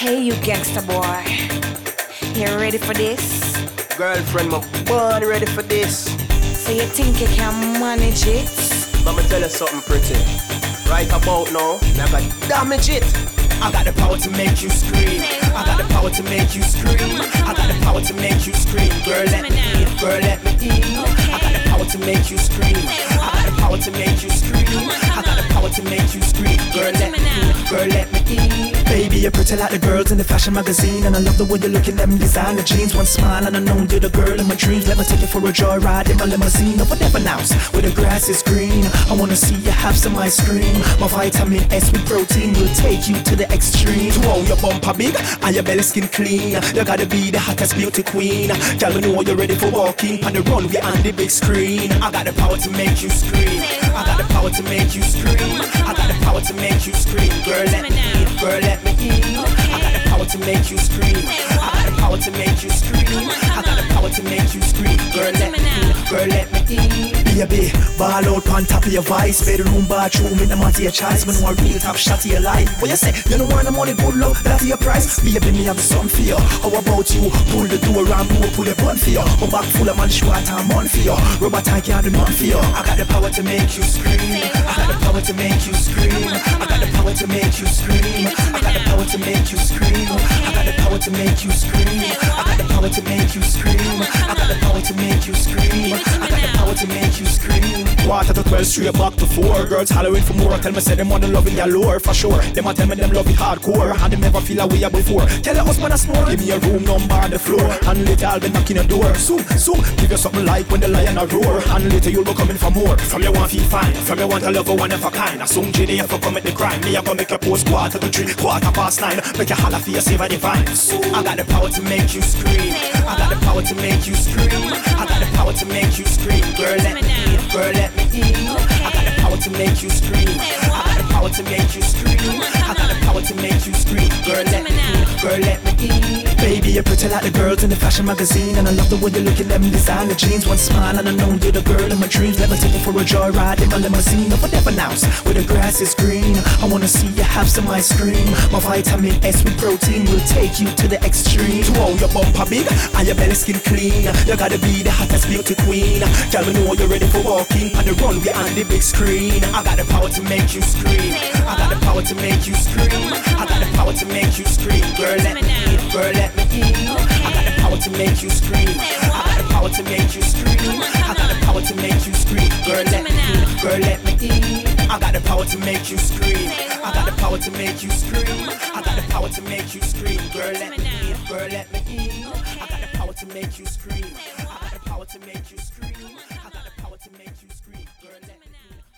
Hey, you gangsta boy. You ready for this? Girlfriend, my born ready for this. So you think you can manage it? But me tell you something pretty. Right about now, I got damage it. I got the power to make you scream. I got the power to make you scream. I got the power to make you scream. Girl, let me eat. Girl, let me eat. I got the power to make you scream. I got the power to make you scream. I got the power to make you scream. Girl, let me eat. Girl, let me eat. Baby, you're pretty like the girls in the fashion magazine, and I love the way you look in them designer jeans. One smile and I know you're the girl in my dreams. Let me take you for a joyride in my limousine over Devon House, where the grass is green. I wanna see you have some ice cream. My vitamin S with protein will take you to the extreme. To all your bumper big and your belly skin clean, you gotta be the hottest beauty queen. Girl, we know you're ready for walking on the runway on the big screen. I got the power to make you scream. I got the power to make you scream. I got the power to make you scream. Girl, let me eat. Girl, let me eat. I got the power to make you scream. I got the power to make you scream. I got the power to make you scream. Girl, let me eat. Girl, let me eat. Baby, ball out on top of your vice. Bedroom, bathroom, in the matter your choice. Man, want real top shot of your life. What you say? You don't want the money, good love, that's your price. Baby, me have some for you. How about you? Pull the door around, move, pull the bun for you. My back full of man, short and man for you. Rubber tank, can't do none for you. I got the power to make you scream. I got the power to make you scream. I got the power to make you scream. I got the power to make you scream. I got the power to make you scream. I got the power to make you scream. I got the power to make you scream. I got the power to make you scream. Water to 12, straight back to 4. Girls hollering for more. Tell me say them want to love in your lure for sure. Them a tell me them love it hardcore, and them never feel a way before. Tell your husband a snore. Give me a room number on the floor, and later I'll be knocking your door. Soon, give you something like when the lion a roar, and later you'll be coming for more. From you want feel fine, from you want to love a one of a kind. Soon J.D. if you commit the crime, me a gonna make you post quarter to 3, quarter past 9. Make you holler for your savor divine. I got the power to make you scream. I got the power to make you scream. I got the power to make you scream. Girl, let me eat. Girl, let me eat. I got the power to make you scream. I got the power to make you scream. I got the power to make you scream. Girl, let me eat. Girl, let me eat. Baby, you're pretty like the girls in the fashion magazine, and I love the way you look in them designer jeans. One smile and I know you're the girl in my dreams. Let me take you for a joyride in my limousine over Devon House, where the grass is green. I wanna see you have some ice cream. My vitamin S with protein will take you to the extreme. To all your bumper big and your belly skin clean, you gotta be the hottest beauty queen. Girl, we know you're ready for walking on the runway on the big screen. I got the power to make you scream. I got the power to make you scream. I got the power to make you scream. Girl, let me eat. Girl, let me eat. I got the power to make you scream. I got the power to make you scream. I got the power to make you scream. Girl, let me eat. Girl, let me eat. I got the power to make you scream. I got the power to make you scream. I got the power to make you scream. Girl, let me eat. Girl, let me eat. I got the power to make you scream. I got the power to make you scream. I got the power to make you scream. Girl, let me eat.